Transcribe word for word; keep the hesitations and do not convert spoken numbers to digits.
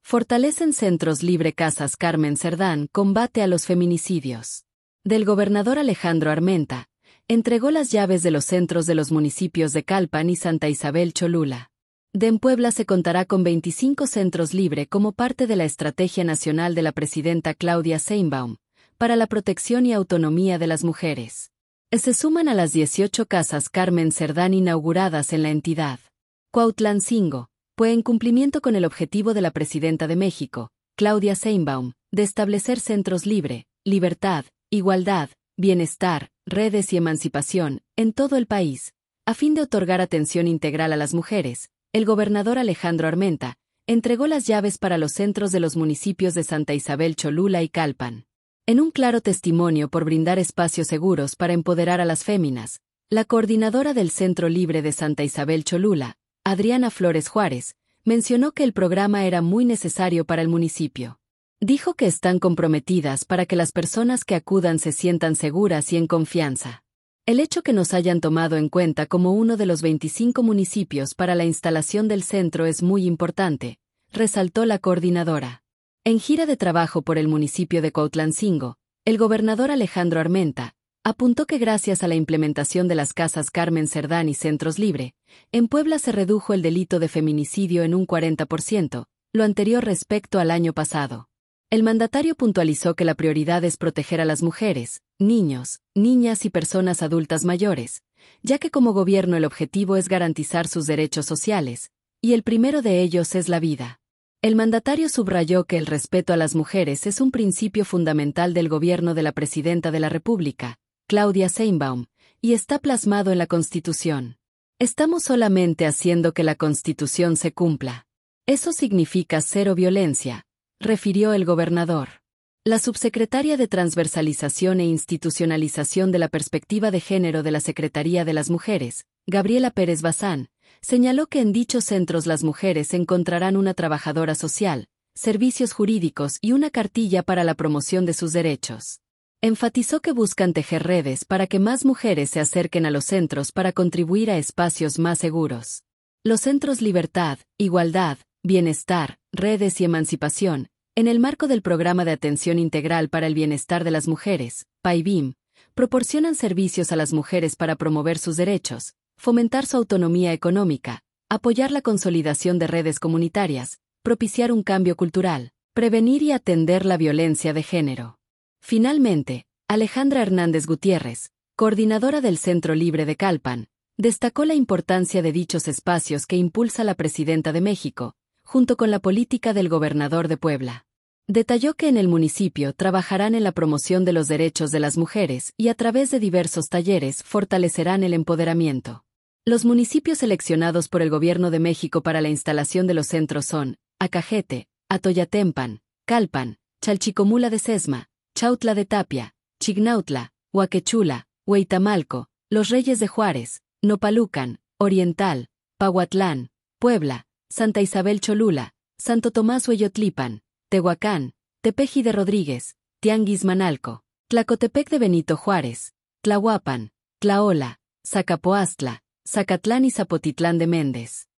Fortalecen Centros Libre Casas Carmen Cerdán, combate a los feminicidios. Del gobernador Alejandro Armenta, entregó las llaves de los centros de los municipios de Calpan y Santa Isabel Cholula. De en Puebla se contará con veinticinco centros libre como parte de la Estrategia Nacional de la presidenta Claudia Sheinbaum, para la protección y autonomía de las mujeres. Se suman a las dieciocho casas Carmen Cerdán inauguradas en la entidad. Cuautlancingo, pues en cumplimiento con el objetivo de la presidenta de México, Claudia Sheinbaum, de establecer centros libre, libertad, igualdad, bienestar, redes y emancipación, en todo el país, a fin de otorgar atención integral a las mujeres, el gobernador Alejandro Armenta entregó las llaves para los centros de los municipios de Santa Isabel Cholula y Calpan. En un claro testimonio por brindar espacios seguros para empoderar a las féminas, la coordinadora del Centro Libre de Santa Isabel Cholula, Adriana Flores Juárez, mencionó que el programa era muy necesario para el municipio. Dijo que están comprometidas para que las personas que acudan se sientan seguras y en confianza. El hecho que nos hayan tomado en cuenta como uno de los veinticinco municipios para la instalación del centro es muy importante, resaltó la coordinadora. En gira de trabajo por el municipio de Cuautlancingo, el gobernador Alejandro Armenta apuntó que gracias a la implementación de las casas Carmen Cerdán y Centros Libre, en Puebla se redujo el delito de feminicidio en un cuarenta por ciento, lo anterior respecto al año pasado. El mandatario puntualizó que la prioridad es proteger a las mujeres, niños, niñas y personas adultas mayores, ya que como gobierno el objetivo es garantizar sus derechos sociales, y el primero de ellos es la vida. El mandatario subrayó que el respeto a las mujeres es un principio fundamental del gobierno de la presidenta de la República, Claudia Sheinbaum, y está plasmado en la Constitución. Estamos solamente haciendo que la Constitución se cumpla. Eso significa cero violencia, refirió el gobernador. La subsecretaria de Transversalización e Institucionalización de la Perspectiva de Género de la Secretaría de las Mujeres, Gabriela Pérez Bazán, señaló que en dichos centros las mujeres encontrarán una trabajadora social, servicios jurídicos y una cartilla para la promoción de sus derechos. Enfatizó que buscan tejer redes para que más mujeres se acerquen a los centros para contribuir a espacios más seguros. Los centros Libertad, Igualdad, Bienestar, Redes y Emancipación, en el marco del Programa de Atención Integral para el Bienestar de las Mujeres, PAIBIM, proporcionan servicios a las mujeres para promover sus derechos, fomentar su autonomía económica, apoyar la consolidación de redes comunitarias, propiciar un cambio cultural, prevenir y atender la violencia de género. Finalmente, Alejandra Hernández Gutiérrez, coordinadora del Centro Libre de Calpan, destacó la importancia de dichos espacios que impulsa la presidenta de México, junto con la política del gobernador de Puebla. Detalló que en el municipio trabajarán en la promoción de los derechos de las mujeres y a través de diversos talleres fortalecerán el empoderamiento. Los municipios seleccionados por el Gobierno de México para la instalación de los centros son Acajete, Atoyatempan, Calpan, Chalchicomula de Sesma, Chautla de Tapia, Chignautla, Huaquechula, Hueitamalco, Los Reyes de Juárez, Nopalucan, Oriental, Pahuatlán, Puebla, Santa Isabel Cholula, Santo Tomás Hueyotlipan, Tehuacán, Tepeji de Rodríguez, Tianguis Manalco, Tlacotepec de Benito Juárez, Tlahuapan, Tlaola, Zacapoastla, Zacatlán y Zapotitlán de Méndez.